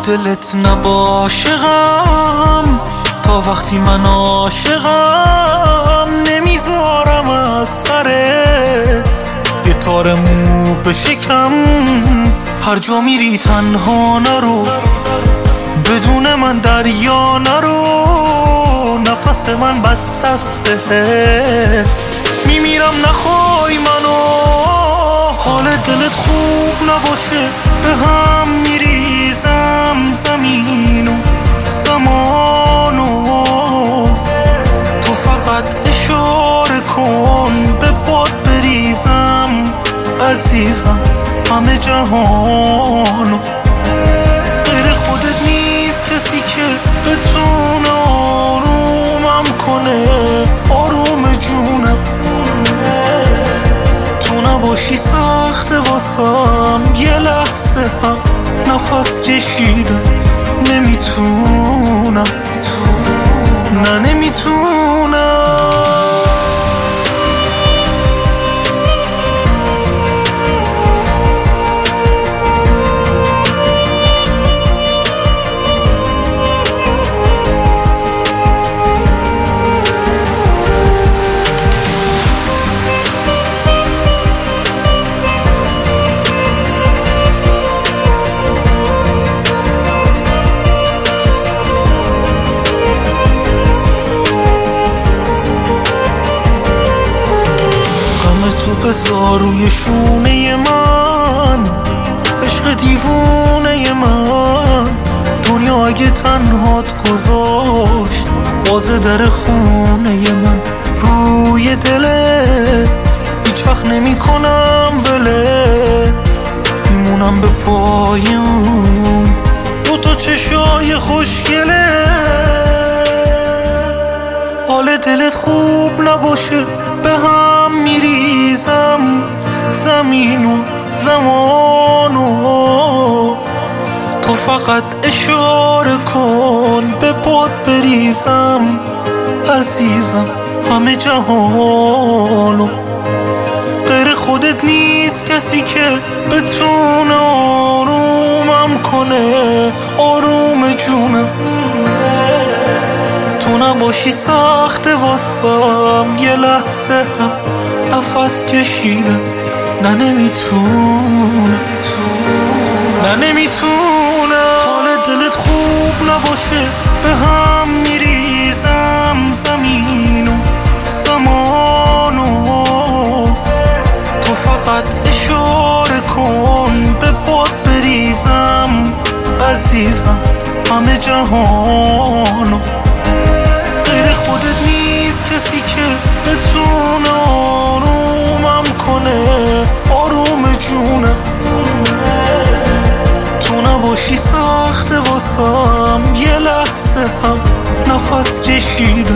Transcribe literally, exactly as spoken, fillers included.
دلت نباشه غم، تا وقتی من عاشقم نمیذارم از سرت یه تار مو بشکم. هر جا میری تنها نرو، بدون من دریا نرو، نفس من بسته است بهت، میمیرم نخوای منو. حال دلت خوب نباشه به هم میریزم زمین و زمانو، تو فقط اشاره کن به باد بریزم عزیزم همه جهانو. غیر خودت نیست کسی که بتونه آرومم کنه، آروم جونم. تو نباشی سخت واسم یه لحظه هم نفس کشیدم، نمیتونم نه نمیتونم. بذار روی شونه من، عشق دیوونه من. دنیا اگه تنهات گذاشت باز در خونه من، روی دلت هیچ وقت نمی کنم ولت، میمونم به پایم دو تا چشای خوشگله. حال دلت خوب نباشه به هم میریزم زمین و زمانو، تو فقط اشاره کن به باد بریزم عزیزم همه جهانو. غیر خودت نیست کسی که بتونه آرومم کنه، آروم جونم. تو نباشی سخت واسم یه لحظه هم نفس کشیدم، نه نمیتونم نه نمیتونم. حال دلت خوب نباشه به هم میریزم زمین و زمانو، تو فقط اشاره کن به باد بریزم عزیزم همه جهانو. غیر خودت نیست کسی که بتونه آرومم کنه، آروم جونم. تو نباشی سخت واسم یه لحظه هم نفس کشیدم،